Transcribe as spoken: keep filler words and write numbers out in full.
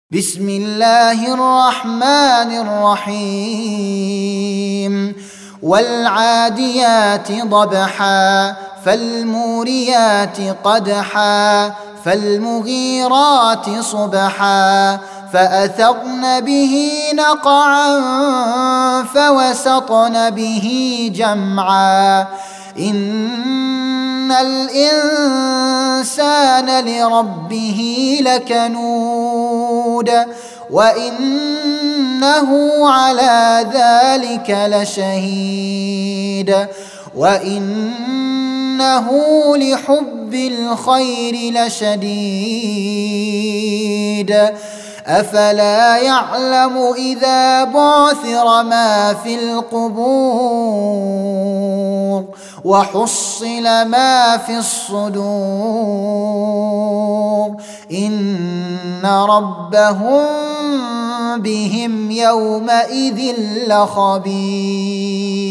بسم الله الرحمن الرحيم والعاديات ضبحا فالموريات قدحا فالمغيرات صبحا فأثرن به نقعا فوسطن به جمعا إن الإنسان لربه لكنود وإنه على ذلك لشهيد وإنه لحب الخير لشديد أفلا يعلم إذا بعثر ما في القبور وحصل ما في الصدور إن ربهم بهم يومئذ لخبير.